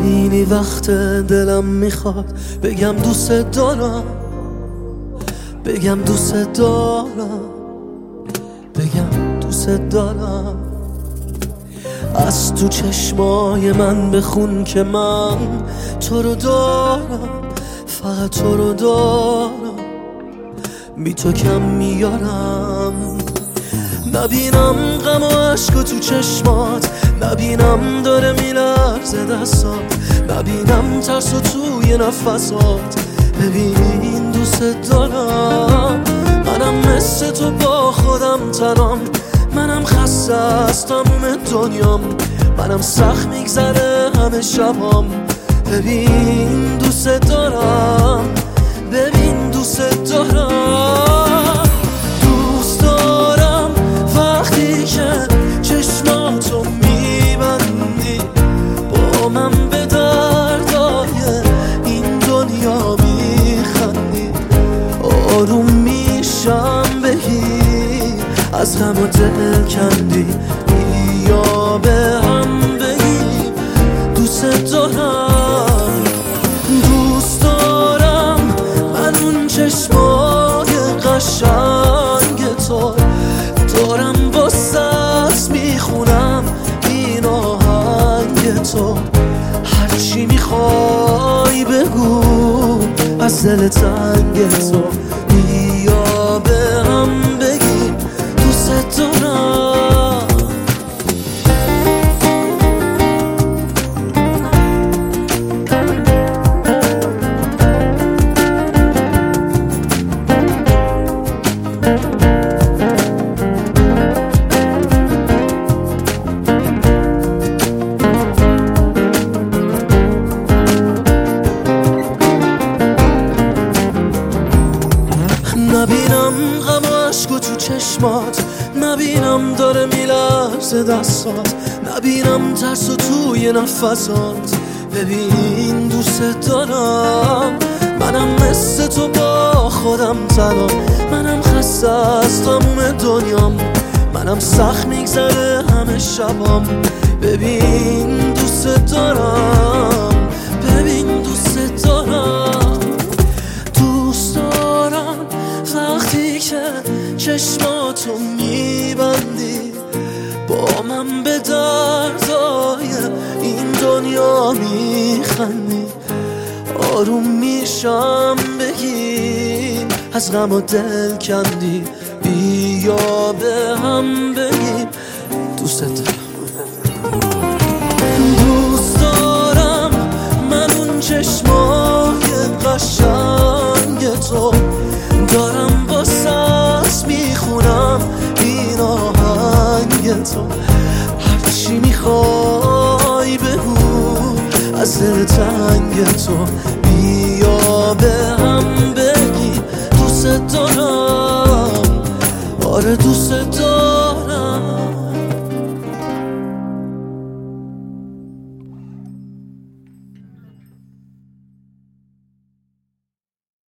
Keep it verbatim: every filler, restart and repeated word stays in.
خیلی وقت دلم میخواد بگم دوست دارم، بگم دوست دارم، بگم دوست دارم. از تو چشمای من بخون که من تو رو دارم، فقط تو رو دارم، بی تو کم میارم. نبینم غم و عشق تو چشمات، نبینم داره میلرزه دستات، نبینم ترس و توی نفسات. ببین دوست دارم، منم مثل تو با خودم تنام، منم خسته از تموم دنیام، منم سخت میگذره همه شبام. ببین دوست دارم، ببین دوست دارم، دوست دارم وقتی که چشماتو میبندی، با من به دردای این دنیا میخندی. آروم میشم بگی از غم و دل کندی، بیا به هم بگیم دوست دارم. دوست دارم من اون چشمای قشنگ تو دارم، با ساز میخونم این آهنگ تو. هرچی میخوای بگو از دل تنگ تو، بیا به هم بگیم دوست دارم. نبینم غم و عشق تو چشمات، نبینم داره میلرزه دستات، نبینم ترس و توی نفسات. ببین دوست دارم، منم مثل تو با خودم تنام، منم خسته از تموم دنیام، منم سخت میگذره همه شبام. ببین دوست دارم، ببین دوست دارم، دوست دارم وقتی که چشماتو میبندی، با من به دردای این دنیا میخندی. آروم میشم بگیم از غم و دل کندی، بیا به هم بگیم دوست دارم. دوست دارم من اون چشمای قشنگ تو دارم، با ساز میخونم این آهنگ تو. هرچی میخوای بگو از دل تنگ تو، بیا به هم بگی دوست دارم. آره دوست دارم.